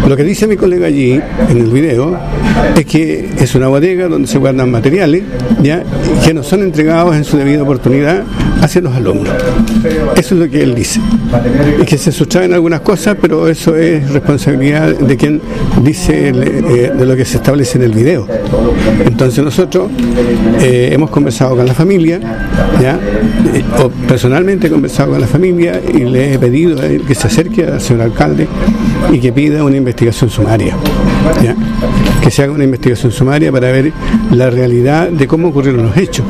Lo que dice mi colega allí en el video es que es una bodega donde se guardan materiales, ¿ya?, que no son entregados en su debida oportunidad hacia los alumnos. Eso es lo que él dice. Es que se sustraen algunas cosas, pero eso es responsabilidad de quien dice de lo que se establece en el video. Entonces nosotros hemos conversado con la familia, ¿ya?, o personalmente he conversado con la familia y le he pedido a él que se acerque al señor alcalde y que pida una investigación sumaria, ¿ya?, que se haga una investigación sumaria para ver la realidad de cómo ocurrieron los hechos.